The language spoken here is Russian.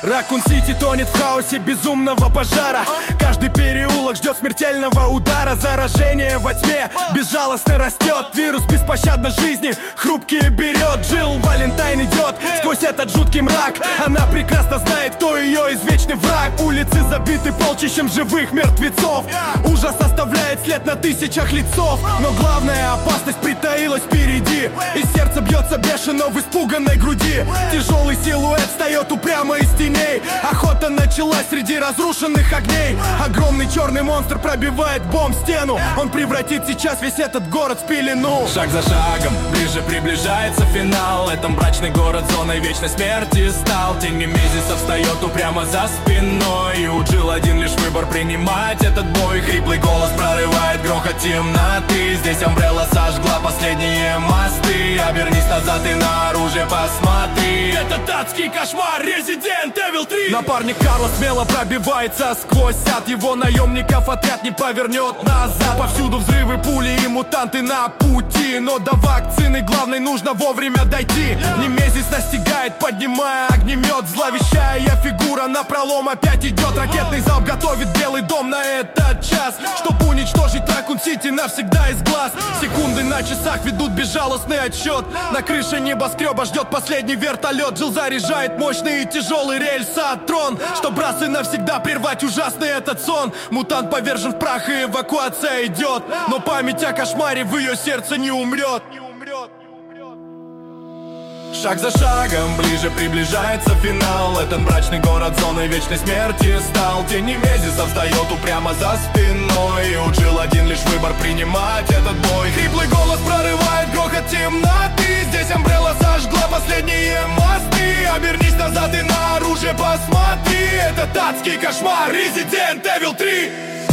Ракун-Сити тонет в хаосе безумного пожара. Каждый переулок ждет смертельного удара. Заражение во тьме безжалостно растет. Вирус беспощадно жизни хрупкие берет. Джилл Валентайн идет сквозь этот жуткий мрак. Она прекрасно знает, кто ее извечный враг. Улицы забиты полчищем живых мертвецов. Ужас оставляет след на тысячах лицов. Но главная опасность притаилась впереди, и сердце бьется бешено в испуганной груди. Тяжелый силуэт встает упрямо из теней. Охота началась среди разрушенных огней. Огромный черный монстр пробивает бомб-стену. Он превратит сейчас весь этот город в пелену. Шаг за шагом, ближе приближается финал. Это мрачный город зоной вечной смерти стал. Тень Немезиса встает упрямо за спиной. И у Джилл один лишь выбор — принимать этот бой. Хриплый голос прорывает грохот темноты. Здесь Амбрелла сожгла последние мосты. Обернись назад и на оружие посмотри. Этот адский кошмар, Resident Evil 3. Напарник Карла смело пробивается сквозь ад. Его наемников отряд не повернет назад. Повсюду взрывы, пули и мутанты на пути. Но до вакцины главной нужно вовремя дойти. Немезис настигает, поднимая огнемет. Зловещая фигура напролом опять идет. Ракетный залп готовит Белый дом на этот час, чтобы уничтожить Ракун-Сити навсегда из глаз. Секунды на часах ведут безжалостный отсчет. На крыше небоскреба ждет последний вертолет. Джилл заряжает мощный и тяжелый рельсотрон, чтоб раз и навсегда прервать ужасный этот сон. Мутант повержен в прах, и эвакуация идет. Но память о кошмаре в ее сердце не умрет. Шаг за шагом, ближе приближается финал. Этот мрачный город зоной вечной смерти стал. Тень Немезиса встает упрямо за спиной. И у Джилл один лишь выбор — принимать этот бой. Хриплый голос прорывает грохот темноты. Здесь Амбрелла сожгла последние мосты. Обернись назад и на оружие посмотри. Этот адский кошмар, Resident Evil 3.